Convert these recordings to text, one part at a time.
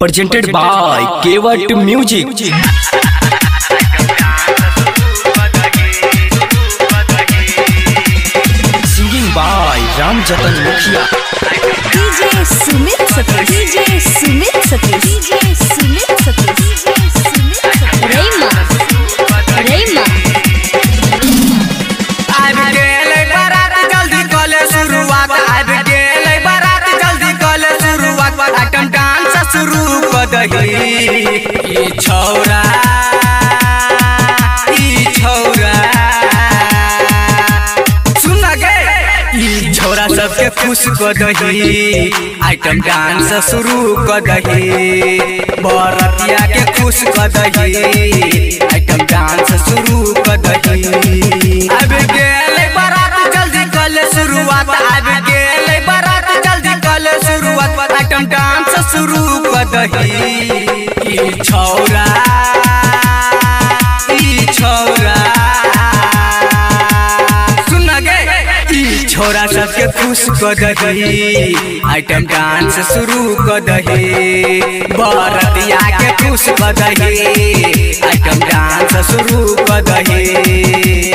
presented by Kewat Music. Singing by Ram Jatan Mukhia. DJ Sumit Satish, DJ Sumit Satish, DJ Sumit Satish, DJ Sumit Satish. Rayma, Rayma. अब गेले बारात जल्दी कले शुरुआत, अब गेले बारात जल्दी कले शुरुआत, आइटम डांस शुरू कर दही। ई छौरा सुन गे, ई छौरा सबके खुश कर दही, आइटम डांस शुरू कर दही। बरतिया के खुश कर दही, आइटम डांस शुरू कर दही। अब गेले बारात जल्दी कले शुरुआत, अब गेले बारात जल्दी कले शुरुआत, आइटम डांस शुरू कर दही। ई छौरा सुन गे, ई छौरा सबके खुश कर दही, आइटम डांस शुरू कर दही। बरतिया के खुश कर दही, आइटम डांस शुरू कर दही।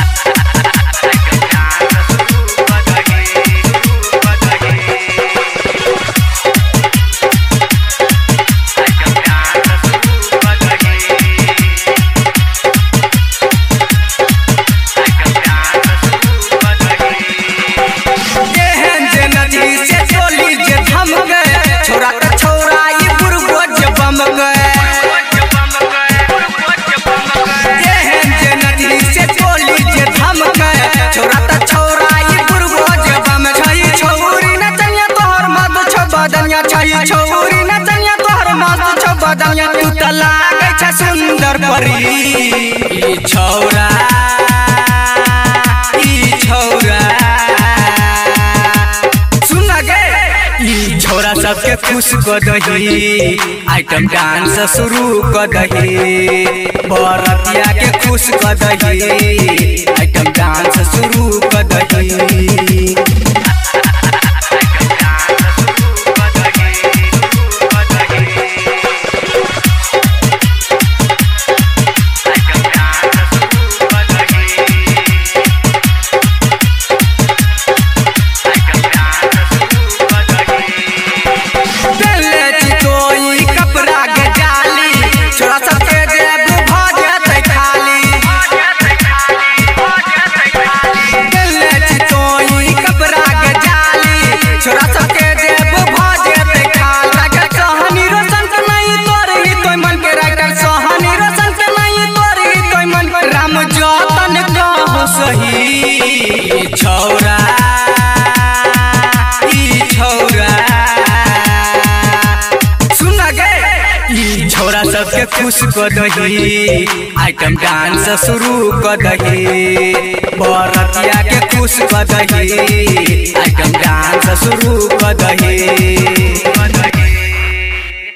छौरी नचनिया तोहर मस्त छौ बदनिया, तू त लागै छ सुंदर परी। ई छौरा सुन गे, ई छौरा सबके खुश कर दही, आइटम डांस शुरू कर दही। बरतिया के खुश कर दही, आइटम डांस शुरू कर दही। छौरा सबके खुश कर दही, आइटम डांस शुरू कर दही। बरतिया के खुश कर दही, आइटम डांस शुरू कर दही।